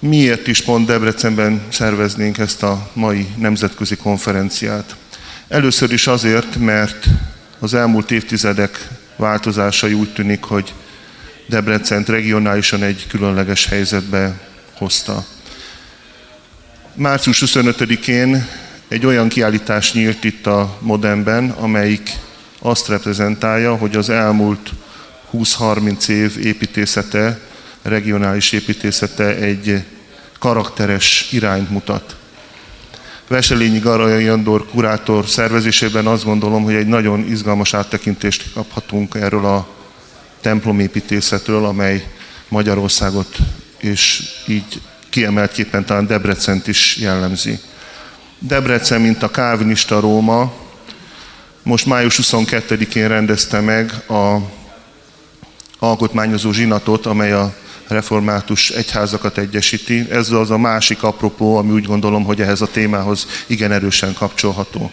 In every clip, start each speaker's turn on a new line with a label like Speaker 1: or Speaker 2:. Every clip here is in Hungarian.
Speaker 1: miért is pont Debrecenben szerveznénk ezt a mai nemzetközi konferenciát? Először is azért, mert az elmúlt évtizedek változásai úgy tűnik, hogy Debrecent regionálisan egy különleges helyzetbe hozta. Március 25-én egy olyan kiállítás nyílt itt a Modernben, amelyik azt reprezentálja, hogy az elmúlt 20-30 év építészete, regionális építészete egy karakteres irányt mutat. Veselényi Garai Andor kurátor szervezésében azt gondolom, hogy egy nagyon izgalmas áttekintést kaphatunk erről a templomépítészetről, amely Magyarországot és így kiemeltképpen talán Debrecent is jellemzi. Debrecen, mint a kálvinista Róma, most május 22-én rendezte meg az alkotmányozó zsinatot, amely a református egyházakat egyesíti. Ez az a másik apropó, ami úgy gondolom, hogy ehhez a témához igen erősen kapcsolható.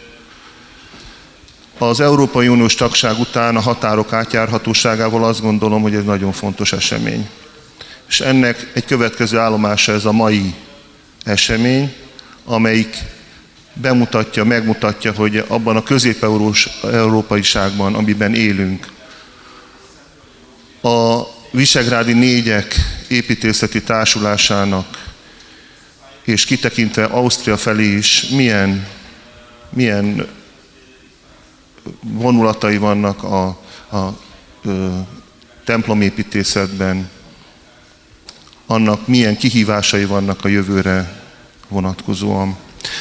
Speaker 1: Az Európai Uniós tagság után a határok átjárhatóságával azt gondolom, hogy ez nagyon fontos esemény. És ennek egy következő állomása ez a mai esemény, amelyik bemutatja, megmutatja, hogy abban a közép-európaiságban, amiben élünk, a Visegrádi Négyek építészeti társulásának, és kitekintve Ausztria felé is milyen vonulatai vannak a templomépítészetben, annak milyen kihívásai vannak a jövőre vonatkozóan.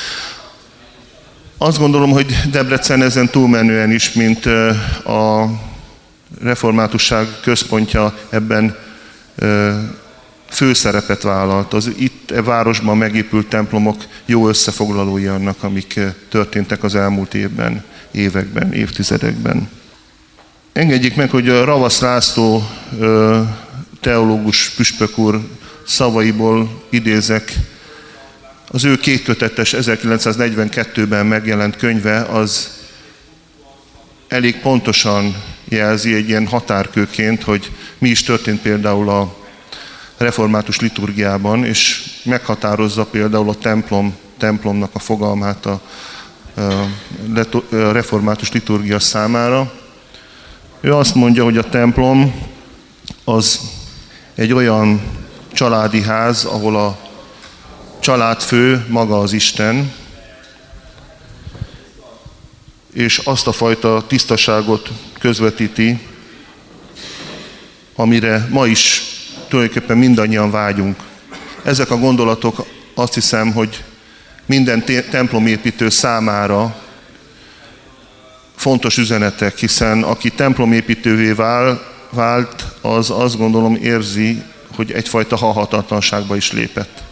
Speaker 1: Azt gondolom, hogy Debrecen ezen túlmenően is, mint a reformátusság központja, ebben főszerepet vállalt. Az itt a városban megépült templomok jó összefoglalói annak, amik történtek az elmúlt években, évtizedekben. Engedjék meg, hogy a Ravasz László teológus püspök úr szavaiból idézek. Az ő kétkötetes 1942-ben megjelent könyve az elég pontosan jelzi egy ilyen határkőként, hogy mi is történt például a református liturgiában, és meghatározza például a templomnak a fogalmát a református liturgia számára. Ő azt mondja, hogy a templom az egy olyan családi ház, ahol a családfő maga az Isten, és azt a fajta tisztaságot közvetíti, amire ma is tulajdonképpen mindannyian vágyunk. Ezek a gondolatok azt hiszem, hogy minden templomépítő számára fontos üzenetek, hiszen aki templomépítővé vált, az azt gondolom érzi, hogy egyfajta halhatatlanságba is lépett.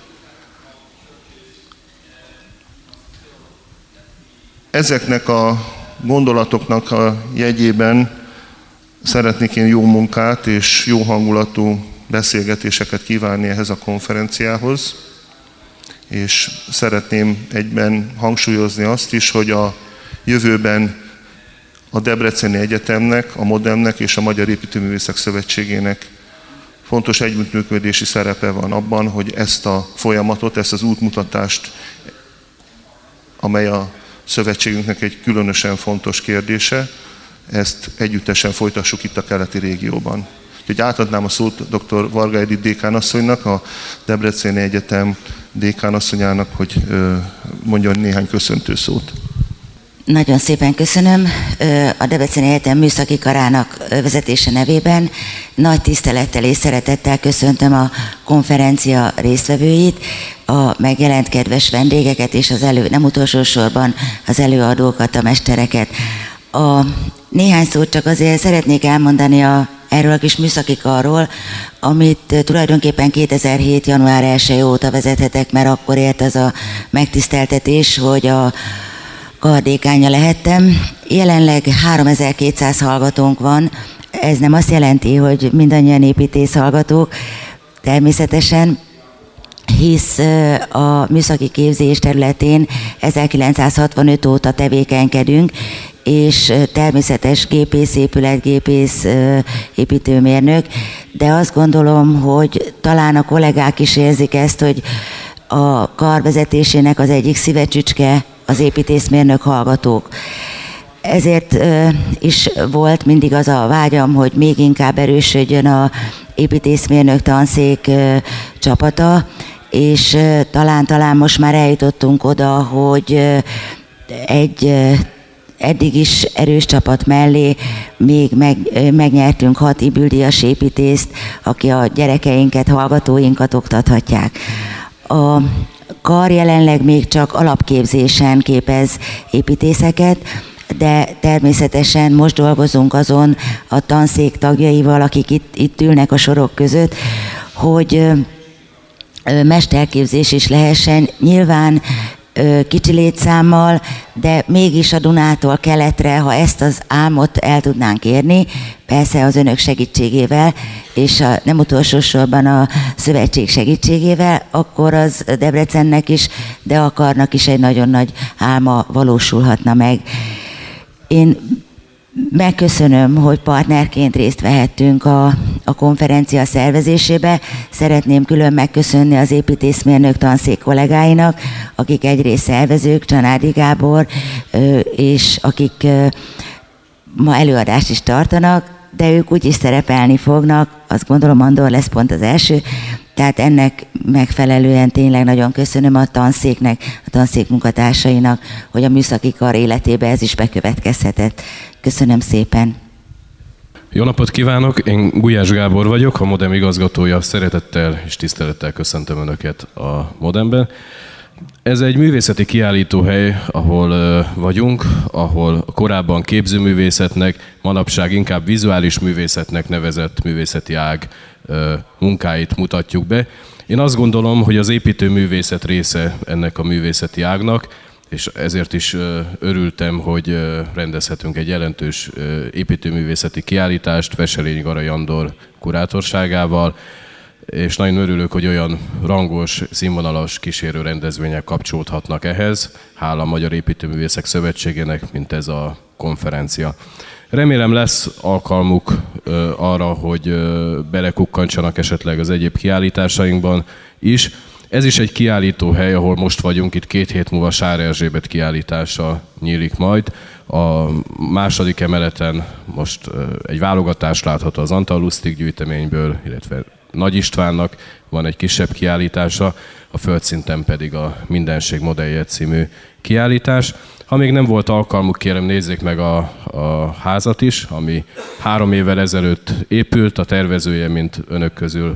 Speaker 1: Ezeknek a gondolatoknak a jegyében szeretnék én jó munkát és jó hangulatú beszélgetéseket kívánni ehhez a konferenciához, és szeretném egyben hangsúlyozni azt is, hogy a jövőben a Debreceni Egyetemnek, a Modernnek és a Magyar Építőművészek Szövetségének fontos együttműködési szerepe van abban, hogy ezt a folyamatot, ezt az útmutatást, amely a szövetségünknek egy különösen fontos kérdése, ezt együttesen folytassuk itt a keleti régióban. Úgyhogy átadnám a szót dr. Varga Edith dékánasszonynak, a Debreceni Egyetem dékánasszonyának, hogy mondjon néhány köszöntő szót.
Speaker 2: Nagyon szépen köszönöm. A Debreceni Egyetem műszaki karának vezetése nevében nagy tisztelettel és szeretettel köszöntöm a konferencia résztvevőit, a megjelent kedves vendégeket és nem utolsó sorban az előadókat, a mestereket. Néhány szót csak azért szeretnék elmondani erről a kis műszaki karról, amit tulajdonképpen 2007. január 1 óta vezethetek, mert akkor ért az a megtiszteltetés, hogy a kardékánya lehettem. Jelenleg 3200 hallgatónk van. Ez nem azt jelenti, hogy mindannyian építész hallgatók, természetesen, hisz a műszaki képzés területén 1965 óta tevékenykedünk, és természetes gépész, épületgépész, építőmérnök, de azt gondolom, hogy talán a kollégák is érzik ezt, hogy a kar vezetésének az egyik szívecsücske az építészmérnök hallgatók. Ezért is volt mindig az a vágyam, hogy még inkább erősödjön a építészmérnök tanszék csapata, és talán most már eljutottunk oda, hogy egy eddig is erős csapat mellé még megnyertünk 6 IBÜL-díjas építészt, aki a gyerekeinket, hallgatóinkat oktathatják. A kar jelenleg még csak alapképzésen képez építészeket, de természetesen most dolgozunk azon a tanszék tagjaival, akik itt ülnek a sorok között, hogy mesterképzés is lehessen. Nyilván kicsi létszámmal, de mégis a Dunától keletre, ha ezt az álmot el tudnánk érni, persze az önök segítségével, és nem utolsó sorban a szövetség segítségével, akkor az Debrecennek is, de a karnak is egy nagyon nagy álma valósulhatna meg. Én megköszönöm, hogy partnerként részt vehettünk a konferencia szervezésébe. Szeretném külön megköszönni az építészmérnök tanszék kollégáinak, akik egyrészt szervezők, Csanádi Gábor, és akik ma előadást is tartanak, de ők úgyis szerepelni fognak, azt gondolom Andor lesz pont az első, tehát ennek megfelelően tényleg nagyon köszönöm a tanszéknek, a tanszék munkatársainak, hogy a műszaki kar életébe ez is bekövetkezhetett. Köszönöm szépen!
Speaker 3: Jó napot kívánok! Én Gulyás Gábor vagyok, a Modem igazgatója. Szeretettel és tisztelettel köszöntöm Önöket a Modemben. Ez egy művészeti kiállítóhely, ahol vagyunk, ahol korábban képzőművészetnek, manapság inkább vizuális művészetnek nevezett művészeti ág munkáit mutatjuk be. Én azt gondolom, hogy az építőművészet része ennek a művészeti ágnak, és ezért is örültem, hogy rendezhetünk egy jelentős építőművészeti kiállítást Veselényi Garai Andor kurátorságával, és nagyon örülök, hogy olyan rangos, színvonalas kísérő rendezvények kapcsolódhatnak ehhez, hála a Magyar Építőművészek Szövetségének, mint ez a konferencia. Remélem lesz alkalmuk arra, hogy belekukkantsanak esetleg az egyéb kiállításainkban is. Ez is egy kiállítóhely, ahol most vagyunk, itt 2 hét múlva Sár Erzsébet kiállítása nyílik majd. A második emeleten most egy válogatás látható az Antallusztik gyűjteményből, illetve Nagy Istvánnak van egy kisebb kiállítása, a földszinten pedig a Mindenség modellje című kiállítás. Ha még nem volt alkalmuk, kérem nézzék meg a házat is, ami 3 évvel ezelőtt épült, a tervezője, mint önök közül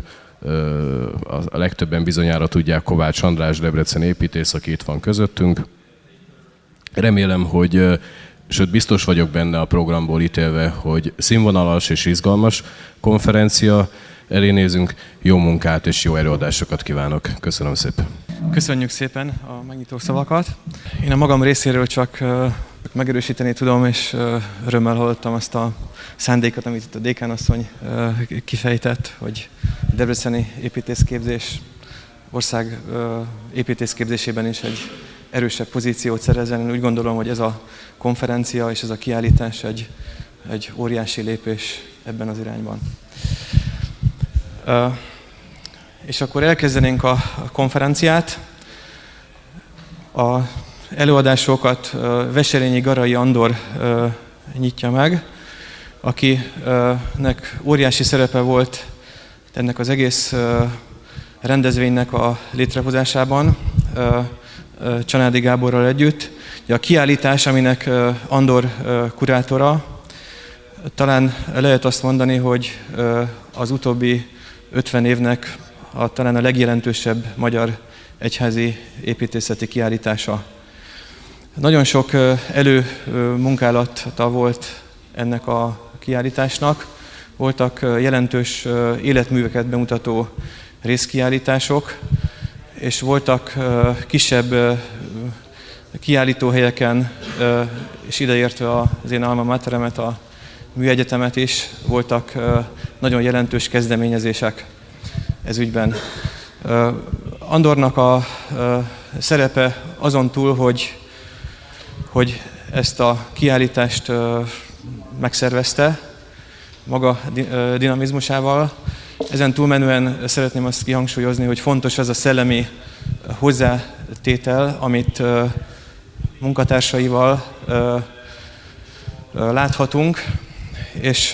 Speaker 3: a legtöbben bizonyára tudják, Kovács András, debreceni építész, aki itt van közöttünk. Remélem, hogy, sőt biztos vagyok benne a programból ítélve, hogy színvonalas és izgalmas konferencia elé nézünk. Jó munkát és jó előadásokat kívánok. Köszönöm szépen.
Speaker 4: Köszönjük szépen a megnyitó szavakat. Én a magam részéről csak megerősíteni tudom, és örömmel hallottam azt a szándékot, amit itt a dékánasszony kifejtett, hogy a debreceni építészképzés ország építészképzésében is egy erősebb pozíciót szerezzen. Én úgy gondolom, hogy ez a konferencia és ez a kiállítás egy óriási lépés ebben az irányban. És akkor elkezdenénk a konferenciát. Az előadásokat Veselényi Garai Andor nyitja meg, akinek óriási szerepe volt ennek az egész rendezvénynek a létrehozásában, Csanádi Gáborral együtt. A kiállítás, aminek Andor kurátora, talán lehet azt mondani, hogy az utóbbi 50 évnek talán a legjelentősebb magyar egyházi építészeti kiállítása. Nagyon sok előmunkálata volt ennek a kiállításnak. Voltak jelentős életműveket bemutató részkiállítások, és voltak kisebb kiállítóhelyeken, és ideértve az én alma materemet, a Műegyetemet is, voltak nagyon jelentős kezdeményezések ez ügyben. Andornak a szerepe azon túl, hogy ezt a kiállítást megszervezte maga dinamizmusával. Ezen túlmenően szeretném azt kihangsúlyozni, hogy fontos az a szellemi hozzátétel, amit munkatársaival láthatunk, és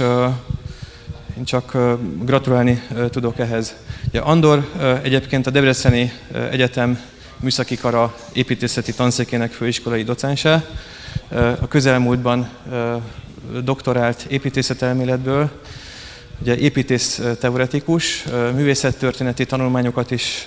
Speaker 4: én csak gratulálni tudok ehhez. Ugye Andor egyébként a Debreceni Egyetem Műszaki Kara építészeti tanszékének főiskolai docense. A közelmúltban doktorált építészetelméletből, ugye építész teoretikus, művészettörténeti tanulmányokat is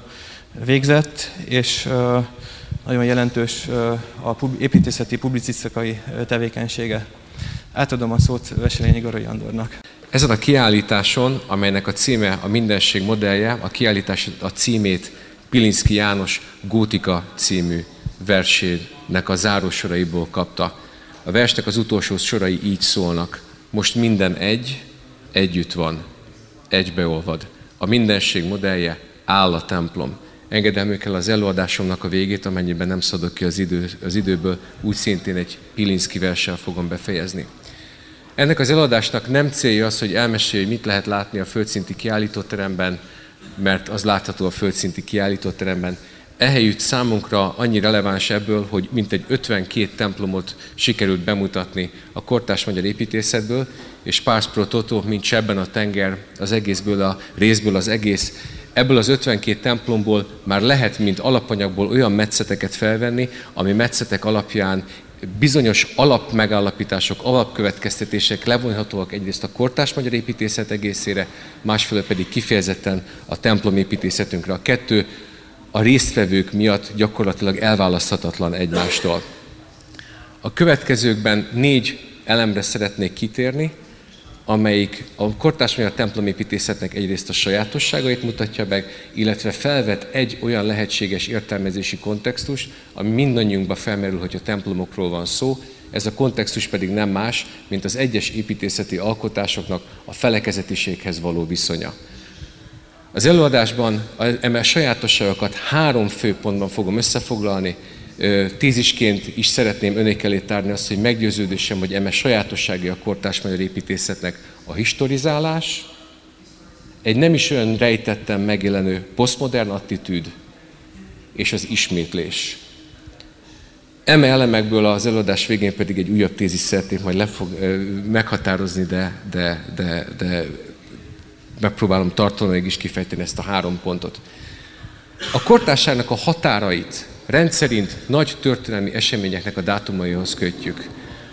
Speaker 4: végzett, és nagyon jelentős a építészeti publicisztikai tevékenysége. Átadom a szót Veselényi Garai Andornak.
Speaker 5: Ezen a kiállításon, amelynek a címe a Mindenség modellje, a kiállítás a címét Pilinszky János Gótika című versének a zárósoraiból kapta. A versnek az utolsó sorai így szólnak: most minden együtt van, egybeolvad. A mindenség modellje áll a templom. Engedelmükkel az előadásomnak a végét, amennyiben nem szadok ki az időből, úgy szintén egy Pilinszky verssel fogom befejezni. Ennek az előadásnak nem célja az, hogy elmesélje, hogy mit lehet látni a földszinti kiállítóteremben, mert az látható a földszinti kiállítóteremben. Ehelyütt számunkra annyi releváns ebből, hogy mintegy 52 templomot sikerült bemutatni a kortárs magyar építészetből, és pars pro toto, mint sebben a tenger, az egészből a részből az egész. Ebből az 52 templomból már lehet, mint alapanyagból olyan metszeteket felvenni, ami metszetek alapján bizonyos alapmegállapítások, alapkövetkeztetések levonhatóak egyrészt a kortárs magyar építészet egészére, másfelől pedig kifejezetten a templomépítészetünkre. A kettő a résztvevők miatt gyakorlatilag elválaszthatatlan egymástól. A következőkben 4 elemre szeretnék kitérni, amelyik a kortárs magyar templomépítészetnek egyrészt a sajátosságait mutatja meg, illetve felvet egy olyan lehetséges értelmezési kontextust, ami mindannyiunkban felmerül, hogy a templomokról van szó. Ez a kontextus pedig nem más, mint az egyes építészeti alkotásoknak a felekezetiséghez való viszonya. Az előadásban eme sajátosságokat 3 fő pontban fogom összefoglalni. Tézisként is szeretném önök elé tárni azt, hogy meggyőződésem, hogy eme sajátosságai a kortárs magyar építészetnek a historizálás, egy nem is olyan rejtetten megjelenő posztmodern attitűd és az ismétlés. Eme elemekből az előadás végén pedig egy újabb tézis szeretném majd meghatározni, de megpróbálom tartalmilag is kifejteni ezt a 3 pontot. A kortárságnak a határait rendszerint nagy történelmi eseményeknek a dátumaihoz kötjük.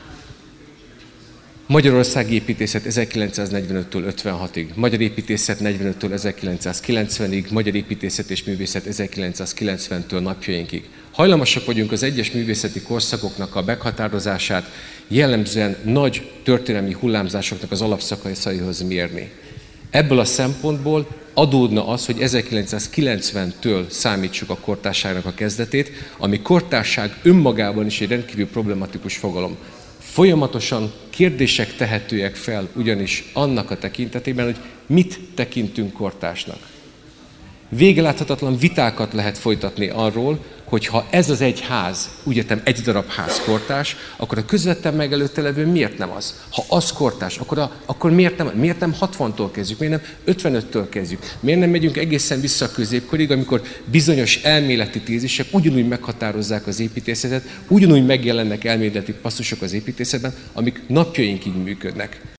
Speaker 5: Magyarországi építészet 1945-től 56-ig, magyar építészet 45-től 1990-ig, magyar építészet és művészet 1990-től napjainkig. Hajlamosak vagyunk az egyes művészeti korszakoknak a meghatározását jellemzően nagy történelmi hullámzásoknak az alapszakaszaihoz mérni. Ebből a szempontból adódna az, hogy 1990-től számítsuk a kortárságnak a kezdetét, ami kortárság önmagában is egy rendkívül problematikus fogalom. Folyamatosan kérdések tehetőek fel ugyanis annak a tekintetében, hogy mit tekintünk kortársnak. Végeláthatatlan vitákat lehet folytatni arról, hogy ha ez az egy ház, úgy értem egy darab ház kortárs, akkor a közvetlen megelőtte levő miért nem az? Ha az kortárs, akkor miért nem 60-tól kezdjük, miért nem 55-től kezdjük? Miért nem megyünk egészen vissza a középkorig, amikor bizonyos elméleti tézisek ugyanúgy meghatározzák az építészetet, ugyanúgy megjelennek elméleti passzusok az építészetben, amik napjainkig működnek.